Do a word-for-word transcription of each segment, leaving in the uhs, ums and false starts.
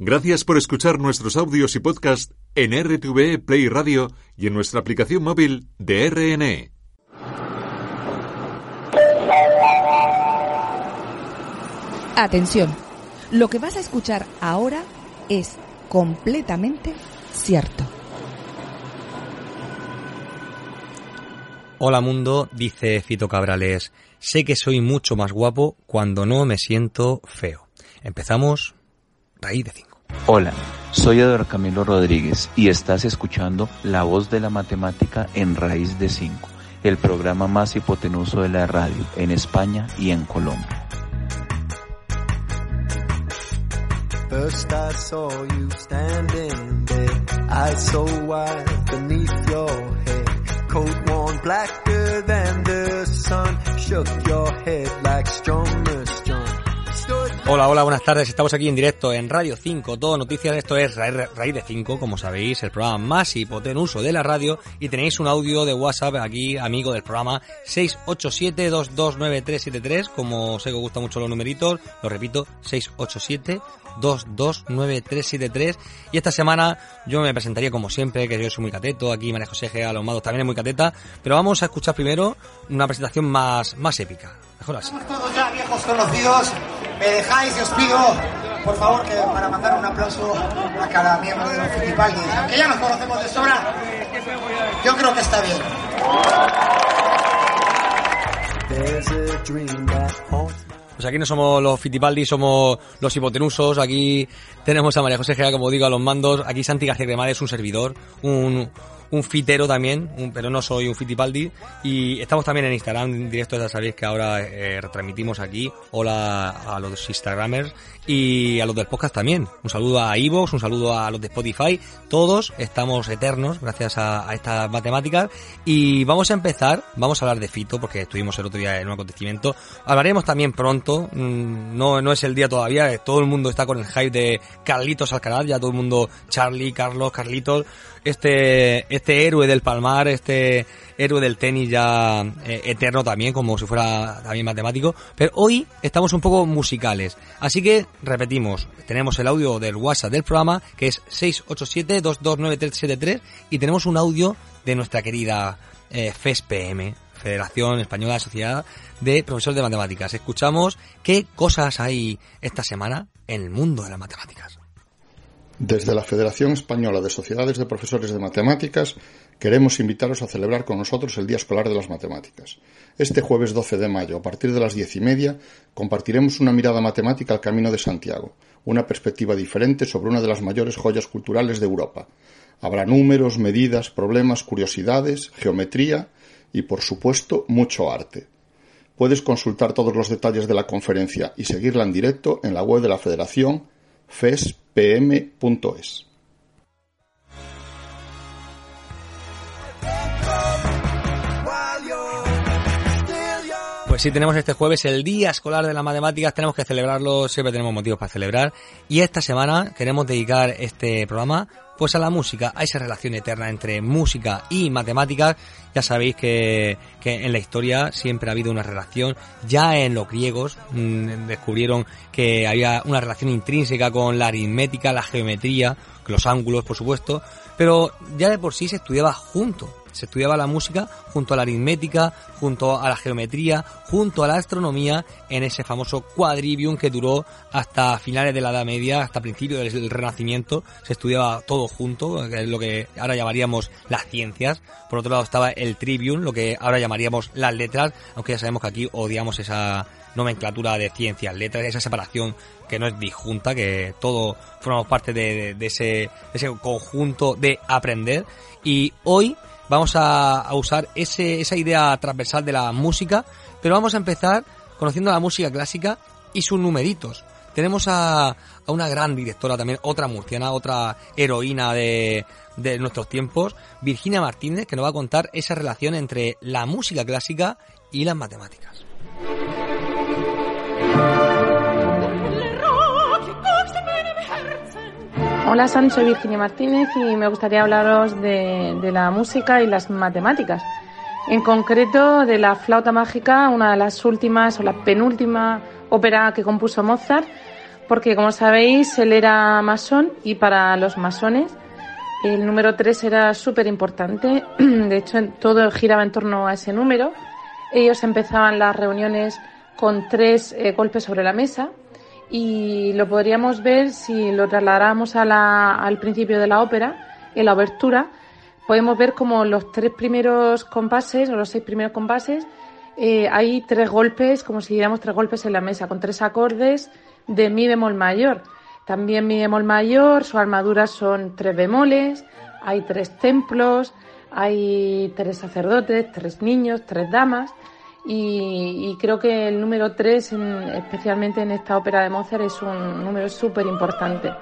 Gracias por escuchar nuestros audios y podcast en R T V E Play Radio y en nuestra aplicación móvil de R N E. Atención, lo que vas a escuchar ahora es completamente cierto. Hola mundo, dice Fito Cabrales, sé que soy mucho más guapo cuando no me siento feo. Empezamos, raíz de cinco. Hola, soy Eduardo Camilo Rodríguez y estás escuchando La Voz de la Matemática en Raíz de cinco, el programa más hipotenuso de la radio en España y en Colombia. First I saw you standing there, eyes so wide beneath your head, coat worn blacker than the sun, shook your head like strummer strung. Hola, hola, buenas tardes, estamos aquí en directo en Radio cinco, todo noticias, esto es Ra- Raíz de cinco, como sabéis, el programa más hipotenuso de la radio, y tenéis un audio de WhatsApp aquí, amigo del programa, seis ocho siete, dos dos nueve, tres siete tres, como sé que os gustan mucho los numeritos, lo repito, seis ocho siete, dos dos nueve, tres siete tres, y esta semana yo me presentaría como siempre, que yo soy muy cateto, aquí María José G. Alomado también es muy cateta, pero vamos a escuchar primero una presentación más, más épica, mejor así. Estamos todos ya viejos conocidos, me dejáis y os pido, por favor, que para mandar un aplauso a cada miembro de los Fittipaldi, aunque ya nos conocemos de sobra, yo creo que está bien. Pues aquí no somos los Fittipaldi, somos los hipotenusos. Aquí tenemos a María José Gea, como digo, a los mandos. Aquí Santi García Cremades es un servidor, un, un fitero también, un, pero no soy un Fittipaldi. Y estamos también en Instagram en directo, ya sabéis que ahora eh, retransmitimos aquí. Hola a los Instagramers y a los del podcast también. Un saludo a iVoox, un saludo a los de Spotify. Todos estamos eternos gracias a, a estas matemáticas. Y vamos a empezar, vamos a hablar de Fito, porque estuvimos el otro día en un acontecimiento. Hablaremos también pronto, no, no es el día todavía, todo el mundo está con el hype de Carlitos Alcaraz, ya todo el mundo, Charlie, Carlos, Carlitos, este, este héroe del Palmar, este héroe del tenis ya eh, eterno también, como si fuera también matemático, pero hoy estamos un poco musicales, así que repetimos, tenemos el audio del WhatsApp del programa, que es seis ocho siete, dos dos nueve, tres siete tres, y tenemos un audio de nuestra querida eh, F E S P M, Federación Española de Sociedad de Profesores de Matemáticas. Escuchamos qué cosas hay esta semana en el mundo de las matemáticas. Desde la Federación Española de Sociedades de Profesores de Matemáticas queremos invitaros a celebrar con nosotros el Día Escolar de las Matemáticas. Este jueves doce de mayo, a partir de las diez y media, compartiremos una mirada matemática al Camino de Santiago, una perspectiva diferente sobre una de las mayores joyas culturales de Europa. Habrá números, medidas, problemas, curiosidades, geometría y, por supuesto, mucho arte. Puedes consultar todos los detalles de la conferencia y seguirla en directo en la web de la Federación f e s p m punto es. Pues sí, tenemos este jueves el Día Escolar de las Matemáticas, tenemos que celebrarlo, siempre tenemos motivos para celebrar, y esta semana queremos dedicar este programa pues a la música, a esa relación eterna entre música y matemáticas. Ya sabéis que, que en la historia siempre ha habido una relación, ya en los griegos mmm, descubrieron que había una relación intrínseca con la aritmética, la geometría, los ángulos por supuesto, pero ya de por sí se estudiaba junto. Se estudiaba la música junto a la aritmética, junto a la geometría, junto a la astronomía, en ese famoso quadrivium que duró hasta finales de la Edad Media, hasta principios del Renacimiento. Se estudiaba todo junto, que es lo que ahora llamaríamos las ciencias. Por otro lado estaba el trivium, lo que ahora llamaríamos las letras, aunque ya sabemos que aquí odiamos esa nomenclatura de ciencias, letras, esa separación que no es disjunta, que todo formamos parte de, de, de, ese, de ese conjunto de aprender. Y hoy vamos a, a usar ese, esa idea transversal de la música, pero vamos a empezar conociendo la música clásica y sus numeritos. Tenemos a, a una gran directora también, otra murciana, otra heroína de, de nuestros tiempos, Virginia Martínez, que nos va a contar esa relación entre la música clásica y las matemáticas. Hola, San, soy Virginia Martínez y me gustaría hablaros de, de la música y las matemáticas. En concreto, de la flauta mágica, una de las últimas o la penúltima ópera que compuso Mozart, porque como sabéis él era masón y para los masones el número tres era súper importante. De hecho, todo giraba en torno a ese número. Ellos empezaban las reuniones con tres eh, golpes sobre la mesa y lo podríamos ver si lo trasladáramos a la, al principio de la ópera, en la obertura. Podemos ver como los tres primeros compases o los seis primeros compases eh, hay tres golpes, como si diéramos tres golpes en la mesa, con tres acordes de mi bemol mayor. También mi bemol mayor, su armadura son tres bemoles, hay tres templos, hay tres sacerdotes, tres niños, tres damas y, y creo que el número tres, en, especialmente en esta ópera de Mozart, es un número súper importante.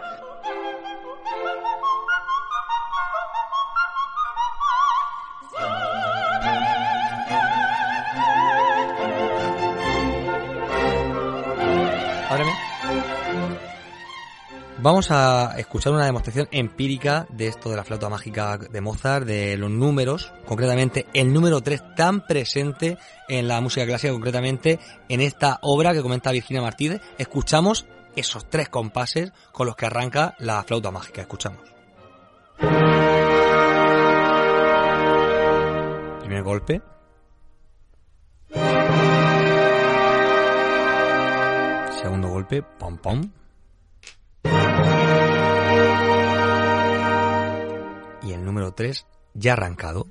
Ahora bien, vamos a escuchar una demostración empírica de esto de la flauta mágica de Mozart, de los números, concretamente el número tres tan presente en la música clásica, concretamente en esta obra que comenta Virginia Martínez. Escuchamos esos tres compases con los que arranca la flauta mágica. Escuchamos. Primer golpe. Segundo golpe, pom pom. Y el número tres ya ha arrancado.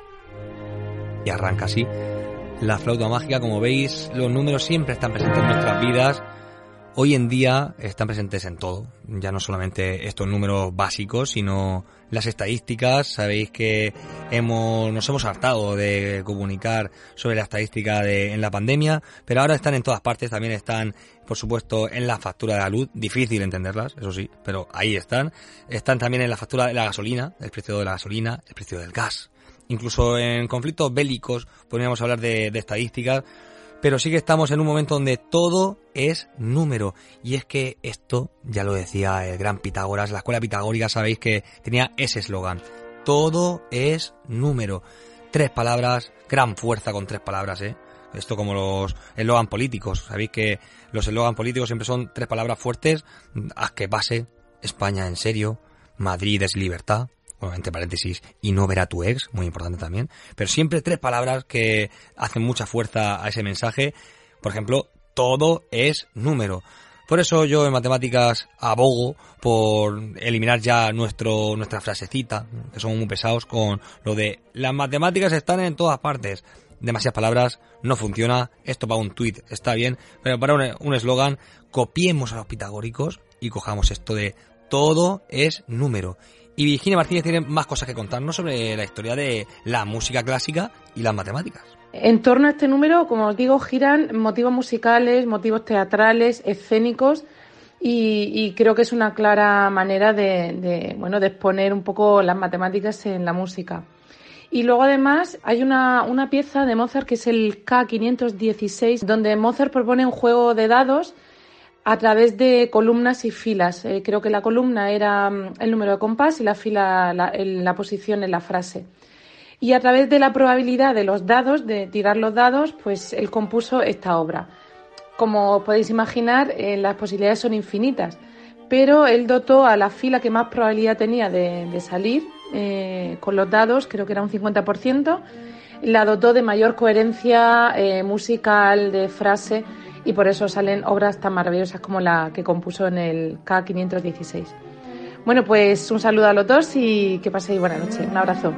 Y arranca así la flauta mágica. Como veis, los números siempre están presentes en nuestras vidas. Hoy en día están presentes en todo. Ya no solamente estos números básicos, sino las estadísticas. Sabéis que hemos nos hemos hartado de comunicar sobre la estadística de, en la pandemia, pero ahora están en todas partes. También están, por supuesto, en la factura de la luz. Difícil entenderlas, eso sí, pero ahí están. Están también en la factura de la gasolina, el precio de la gasolina, el precio del gas. Incluso en conflictos bélicos podríamos hablar de, de estadísticas. Pero sí que estamos en un momento donde todo es número. Y es que esto, ya lo decía el gran Pitágoras, la escuela pitagórica, sabéis que tenía ese eslogan. Todo es número. Tres palabras, gran fuerza con tres palabras, ¿eh? Esto como los eslogan políticos. Sabéis que los eslogan políticos siempre son tres palabras fuertes. Haz que pase, España en serio, Madrid es libertad. Bueno, entre paréntesis, y no ver a tu ex, muy importante también, pero siempre tres palabras que hacen mucha fuerza a ese mensaje. Por ejemplo, todo es número. Por eso yo en matemáticas abogo por eliminar ya nuestro nuestra frasecita, que somos muy pesados con lo de las matemáticas están en todas partes. Demasiadas palabras, no funciona. Esto para un tuit está bien, pero para un eslogan, copiemos a los pitagóricos y cojamos esto de todo es número. Y Virginia Martínez tiene más cosas que contarnos sobre la historia de la música clásica y las matemáticas. En torno a este número, como os digo, giran motivos musicales, motivos teatrales, escénicos y, y creo que es una clara manera de, de, bueno, de exponer un poco las matemáticas en la música. Y luego además hay una, una pieza de Mozart que es el K quinientos dieciséis, donde Mozart propone un juego de dados a través de columnas y filas. Eh, creo que la columna era el número de compás y la fila la, el, la posición en la frase. Y a través de la probabilidad de los dados, de tirar los dados, pues él compuso esta obra. Como podéis imaginar, eh, las posibilidades son infinitas, pero él dotó a la fila que más probabilidad tenía de, de salir eh, con los dados, creo que era un cincuenta por ciento, la dotó de mayor coherencia eh, musical, de frase, y por eso salen obras tan maravillosas como la que compuso en el K quinientos dieciséis. Bueno, pues un saludo a los dos y que paséis buena noche. Un abrazo.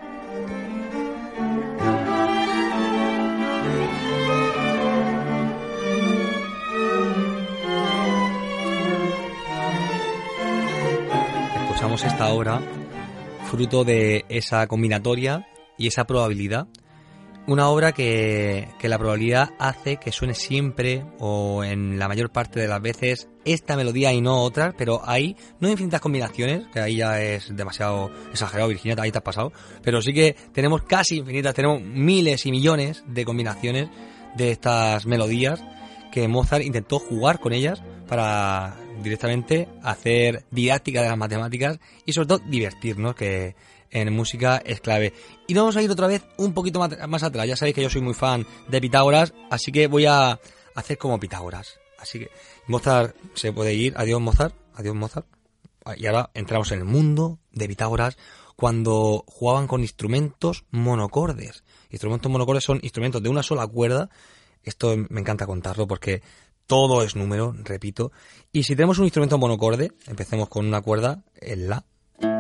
Escuchamos esta obra fruto de esa combinatoria y esa probabilidad. Una obra que, que la probabilidad hace que suene siempre o en la mayor parte de las veces esta melodía y no otras, pero hay no infinitas combinaciones, que ahí ya es demasiado exagerado, Virginia, ahí te has pasado, pero sí que tenemos casi infinitas, tenemos miles y millones de combinaciones de estas melodías que Mozart intentó jugar con ellas para directamente hacer didáctica de las matemáticas y sobre todo divertirnos, que en música es clave. Y nos vamos a ir otra vez un poquito más, más atrás. Ya sabéis que yo soy muy fan de Pitágoras, así que voy a hacer como Pitágoras. Así que Mozart se puede ir, adiós Mozart, adiós Mozart. Y ahora entramos en el mundo de Pitágoras cuando jugaban con instrumentos monocordes. Instrumentos monocordes son instrumentos de una sola cuerda. Esto me encanta contarlo porque todo es número, repito. Y si tenemos un instrumento monocorde, empecemos con una cuerda, el La.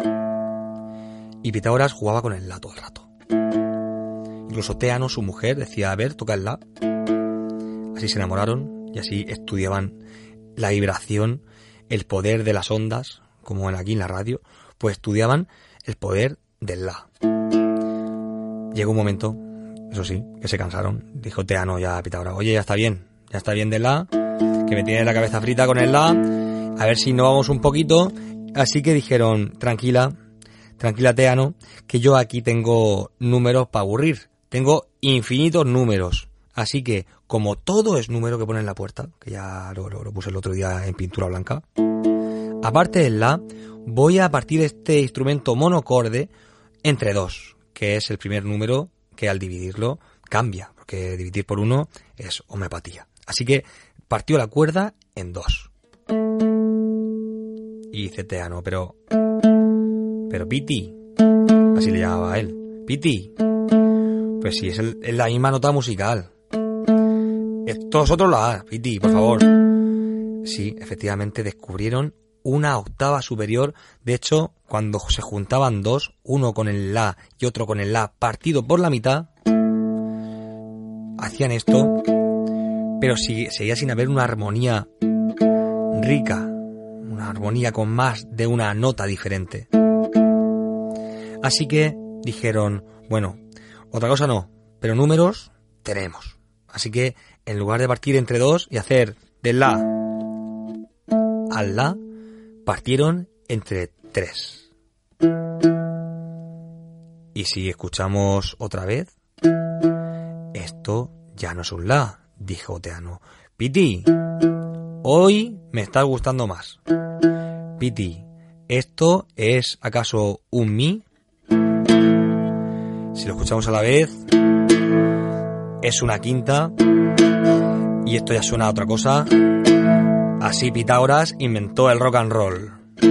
Y Pitágoras jugaba con el La todo el rato. Incluso Teano, su mujer, decía, a ver, toca el La. Así se enamoraron y así estudiaban la vibración, el poder de las ondas, como aquí en la radio, pues estudiaban el poder del La. Llegó un momento, eso sí, que se cansaron. Dijo Teano ya a Pitágoras, oye, ya está bien, ya está bien del La, que me tiene la cabeza frita con el La, a ver si innovamos un poquito. Así que dijeron, tranquila, tranquila Teano, que yo aquí tengo números para aburrir, tengo infinitos números. Así que, como todo es número que pone en la puerta, que ya lo, lo, lo puse el otro día en pintura blanca, aparte del La, voy a partir este instrumento monocorde entre dos, que es el primer número que al dividirlo cambia, porque dividir por uno es homeopatía. Así que partió la cuerda en dos. Y dice Teano, pero... Pero Piti, así le llamaba a él, Piti, pues sí, es, el, es la misma nota musical. Todos otros la Piti, por favor. Sí, efectivamente descubrieron una octava superior. De hecho, cuando se juntaban dos, uno con el La y otro con el La partido por la mitad, hacían esto, pero sí, seguía sin haber una armonía rica, una armonía con más de una nota diferente. Así que dijeron, bueno, otra cosa no, pero números tenemos. Así que en lugar de partir entre dos y hacer del La al La, partieron entre tres. Y si escuchamos otra vez, esto ya no es un La, dijo Teano. Piti, hoy me estás gustando más. Piti, ¿esto es acaso un Mi? Si lo escuchamos a la vez, es una quinta. Y esto ya suena a otra cosa. Así Pitágoras inventó el rock and roll.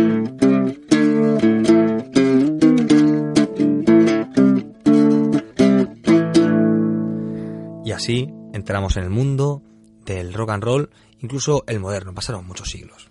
Y así entramos en el mundo del rock and roll, incluso el moderno. Pasaron muchos siglos.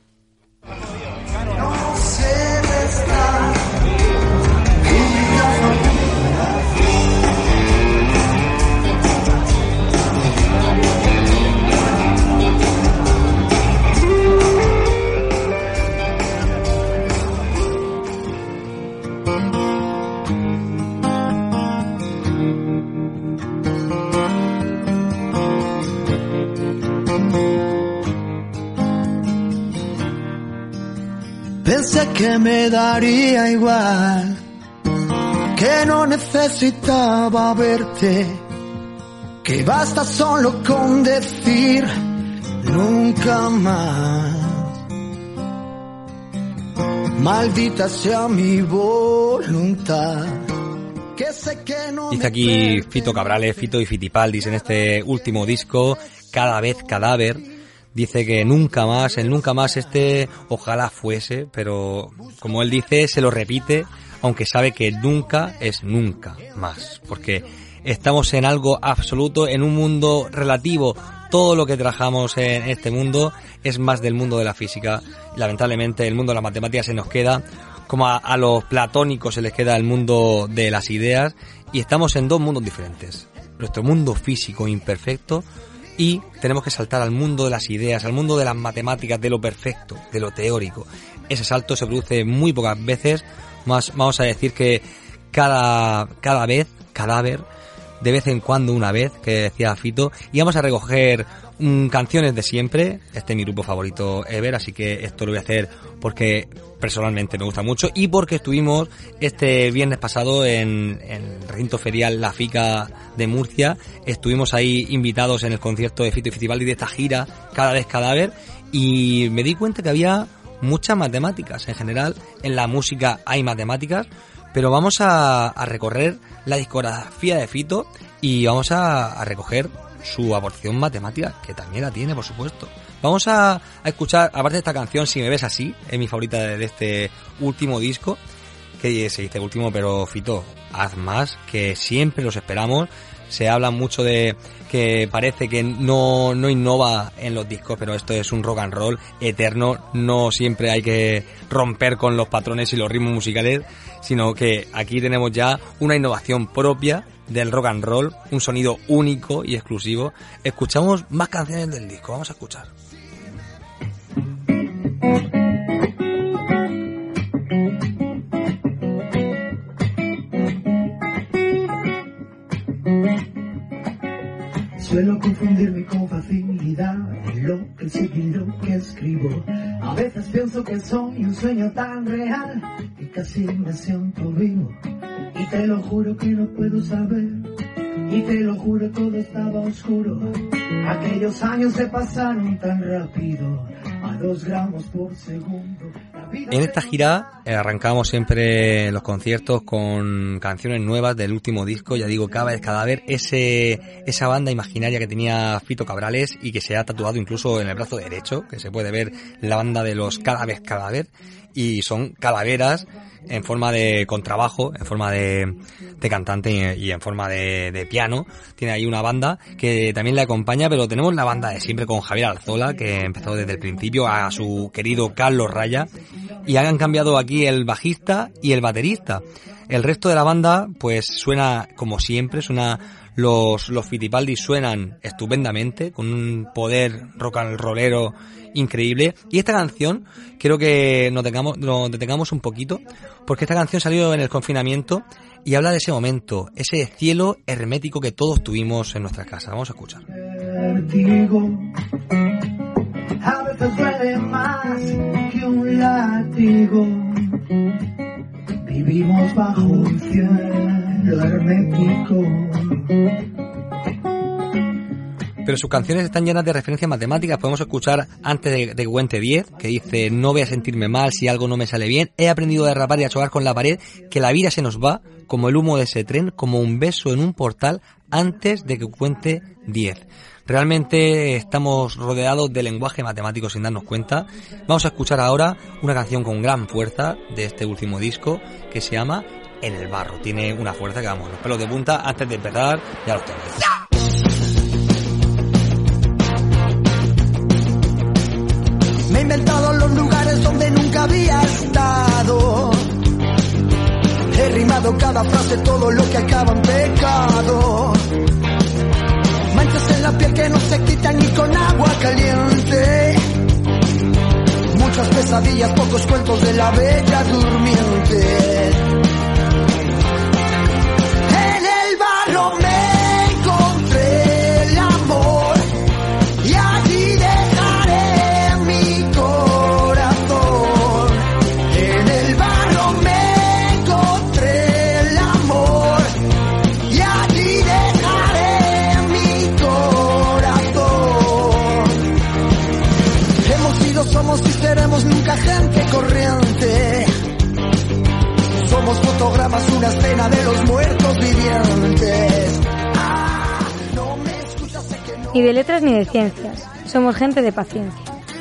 Pensé que me daría igual, que no necesitaba verte, que basta solo con decir nunca más. Maldita sea mi voluntad. Que sé que no. Dice aquí Fito Cabrales, Fito y Fitipaldis en este último disco, Cada vez cadáver. Dice que nunca más, el nunca más este ojalá fuese, pero como él dice, se lo repite, aunque sabe que nunca es nunca más, porque estamos en algo absoluto, en un mundo relativo. Todo lo que trabajamos en este mundo es más del mundo de la física. Lamentablemente el mundo de la matemática se nos queda, como a, a los platónicos se les queda el mundo de las ideas, y estamos en dos mundos diferentes. Nuestro mundo físico imperfecto, y tenemos que saltar al mundo de las ideas, al mundo de las matemáticas, de lo perfecto, de lo teórico. Ese salto se produce muy pocas veces, más vamos a decir que cada, cada vez, cadáver, de vez en cuando una vez, que decía Fito, y vamos a recoger mmm, canciones de siempre. Este es mi grupo favorito ever, así que esto lo voy a hacer porque personalmente me gusta mucho y porque estuvimos este viernes pasado en, en el recinto ferial La Fica de Murcia. Estuvimos ahí invitados en el concierto de Fito y Fitipaldi de esta gira Cada vez cadáver, y me di cuenta que había muchas matemáticas. En general en la música hay matemáticas, pero vamos a, a recorrer la discografía de Fito y vamos a, a recoger su aportación matemática, que también la tiene, por supuesto. Vamos a, a escuchar, aparte de esta canción, Si me ves así, es mi favorita de, de este último disco, que se dice último, pero Fito, haz más, que siempre los esperamos. Se habla mucho de que parece que no, no innova en los discos, pero esto es un rock and roll eterno. No siempre hay que romper con los patrones y los ritmos musicales, sino que aquí tenemos ya una innovación propia del rock and roll, un sonido único y exclusivo. Escuchamos más canciones del disco, vamos a escuchar. Suelo confundirme con facilidad en lo que sé y lo que escribo. A veces pienso que soy un sueño tan real que casi me siento vivo. Y te lo juro que no puedo saber, y te lo juro todo estaba oscuro. Aquellos años se pasaron tan rápido, a dos gramos por segundo. En esta gira eh, arrancamos siempre los conciertos con canciones nuevas del último disco. Ya digo, Cava el Cadáver, ese, esa banda imaginaria que tenía Fito Cabrales y que se ha tatuado incluso en el brazo derecho, que se puede ver la banda de los Cadáver Cadáver, y son calaveras en forma de contrabajo, en forma de, de cantante y, y en forma de, de piano. Tiene ahí una banda que también le acompaña, pero tenemos la banda de siempre con Javier Arzola, que empezó desde el principio, a su querido Carlos Raya, y han cambiado aquí el bajista y el baterista. El resto de la banda pues suena como siempre, suena los, los Fitipaldi suenan estupendamente, con un poder rock and rollero increíble. Y esta canción quiero que nos detengamos, nos detengamos un poquito, porque esta canción salió en el confinamiento y habla de ese momento, ese cielo hermético que todos tuvimos en nuestras casas. Vamos a escuchar. Vertigo, a veces duele más que un látigo. Vivimos bajo un cielo hermético. Pero sus canciones están llenas de referencias matemáticas. Podemos escuchar antes de, de que cuente diez, que dice: no voy a sentirme mal si algo no me sale bien, he aprendido a derrapar y a chocar con la pared, que la vida se nos va como el humo de ese tren, como un beso en un portal, antes de que cuente diez. Realmente estamos rodeados de lenguaje matemático sin darnos cuenta. Vamos a escuchar ahora una canción con gran fuerza de este último disco que se llama En el barro. Tiene una fuerza que, vamos, los pelos de punta. Antes de empezar, ya los tenéis. Me he inventado los lugares donde nunca había estado. He rimado cada frase, todo lo que acaba en pecado. Manchas en la piel que no se quitan ni con agua caliente. Muchas pesadillas, pocos cuentos de la bella durmiente. En el barro me encontré el amor y allí dejaré mi corazón. En el barro me encontré el amor y allí dejaré mi corazón. Hemos sido, somos y seremos nunca gente corriente. Somos fotogramas, una escena de los muertos vivientes. Ah, no me escuchas, sé que no. Ni de letras ni de ciencias, somos gente de paciencia.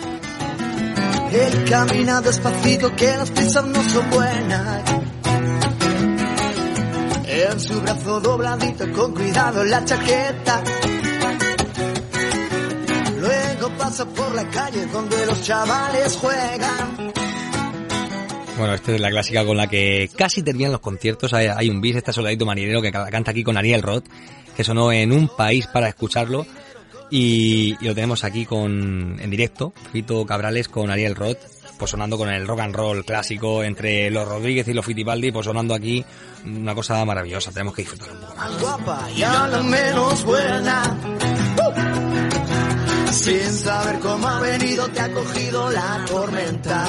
Él camina despacito, que las prisas no son buenas. En su brazo dobladito, con cuidado en la chaqueta. Luego pasa por la calle donde los chavales juegan. Bueno, esta es la clásica con la que casi terminan los conciertos. Hay, hay un bis, este Soldadito Marinero, que canta aquí con Ariel Roth, que sonó en Un País para escucharlo, y, y lo tenemos aquí con en directo, Fito Cabrales con Ariel Roth, pues sonando con el rock and roll clásico entre los Rodríguez y los Fitipaldi, pues sonando aquí una cosa maravillosa. Tenemos que disfrutar un poco más. Guapa y a la menos buena. Uh. Sin saber cómo ha venido, te ha cogido la tormenta.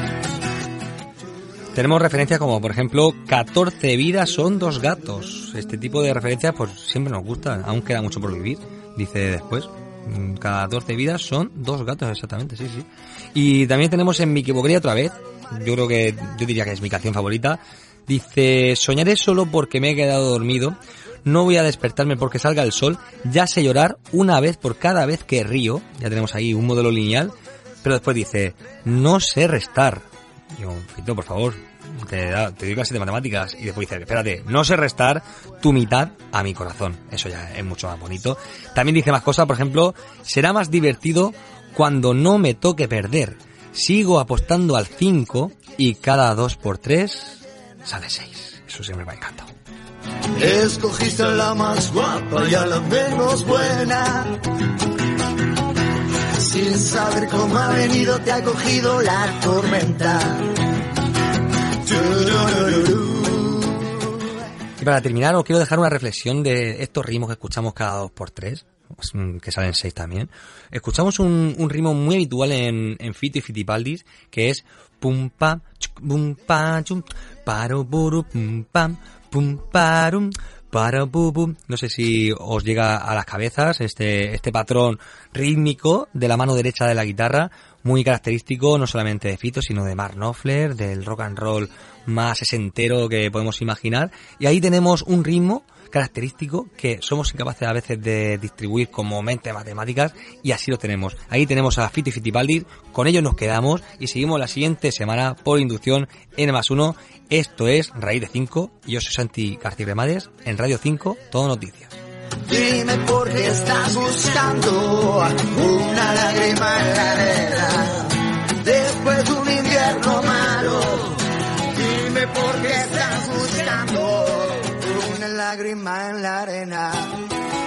Tenemos referencias como, por ejemplo, catorce vidas son dos gatos. Este tipo de referencias pues siempre nos gustan, aún queda mucho por vivir, dice después. catorce vidas son dos gatos, exactamente, sí, sí. Y también tenemos en Mi equivocaría otra vez, yo creo que, yo diría que es mi canción favorita. Dice: soñaré solo porque me he quedado dormido. no voy a despertarme porque salga el sol, ya sé llorar una vez por cada vez que río, ya tenemos ahí un modelo lineal, pero después dice, no sé restar. Digo, Fito, por favor, te, da, te doy clase de matemáticas. Y después dice, espérate, no sé restar tu mitad a mi corazón. Eso ya es mucho más bonito. También dice más cosas, por ejemplo, será más divertido cuando no me toque perder. Sigo apostando al cinco y cada dos por tres sale seis. Eso siempre me ha encantado. Escogiste a la más guapa y a la menos buena. Sin saber cómo ha venido te ha cogido la tormenta. Y para terminar os quiero dejar una reflexión de estos ritmos que escuchamos cada dos por tres, que salen seis también. Escuchamos un, un ritmo muy habitual en, en Fito y Fitipaldis, que es pum pam, pum pam, chum, paro buru, pum pam, pum parum, para bubum. No sé si os llega a las cabezas este este patrón rítmico de la mano derecha de la guitarra, muy característico no solamente de Fito, sino de Mark Knopfler, del rock and roll más sesentero que podemos imaginar. Y ahí tenemos un ritmo característico que somos incapaces a veces de distribuir como mente matemáticas, y así lo tenemos. Ahí tenemos a Fito y Fitipaldis, con ellos nos quedamos y seguimos la siguiente semana por inducción N más uno. Esto es Raíz de cinco y yo soy Santi García Cremades en Radio cinco, Todo Noticias. Dime por qué estás buscando una lágrima en la arena después de un invierno malo. Dime por qué estás buscando una lágrima en la arena.